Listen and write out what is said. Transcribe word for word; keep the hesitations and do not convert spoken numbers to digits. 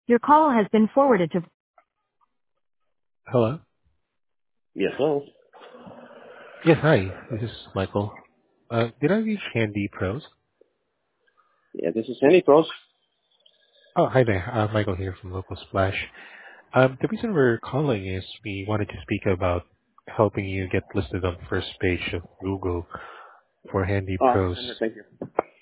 Your call has been forwarded to. Hello. Yes, hello. Yes, hi. This is Michael. Uh, did I reach Handy Pros? Yeah, this is Sandy Pros. Oh, hi there. Uh, Michael here from Local Splash. Um, the reason we're calling is we wanted to speak about helping you get listed on the first page of Google for Handy Oh, Pros. I'm thank you.